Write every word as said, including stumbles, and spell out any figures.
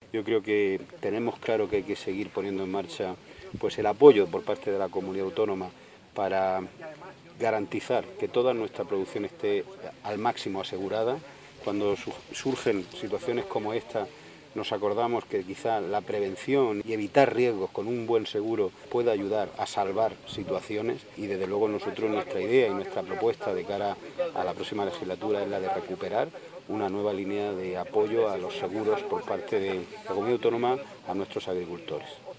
Yo creo que tenemos claro que hay que seguir poniendo en marcha pues el apoyo por parte de la comunidad autónoma para garantizar que toda nuestra producción esté al máximo asegurada. Cuando surgen situaciones como esta, nos acordamos que quizá la prevención y evitar riesgos con un buen seguro puede ayudar a salvar situaciones, y desde luego nosotros, nuestra idea y nuestra propuesta de cara a la próxima legislatura es la de recuperar una nueva línea de apoyo a los seguros por parte de la comunidad autónoma a nuestros agricultores.